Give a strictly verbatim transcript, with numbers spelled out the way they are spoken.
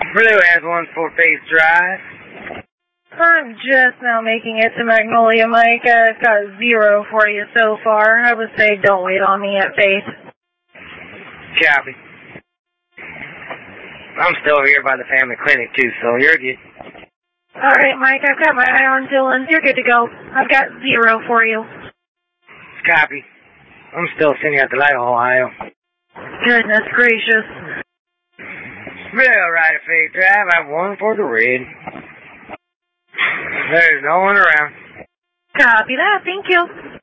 Blue has one for Faith Drive. I'm just now making it to Magnolia, Mike. I've got zero for you so far. I would say don't wait on me at Faith. Copy. I'm still here by the family clinic, too, so you're good. All right, Mike, I've got my eye on Dylan. You're good to go. I've got zero for you. Copy. I'm still sitting at the light, Ohio. Goodness gracious. Well, right at Faith Drive, I have one for the red. There's no one around. Copy that. Thank you.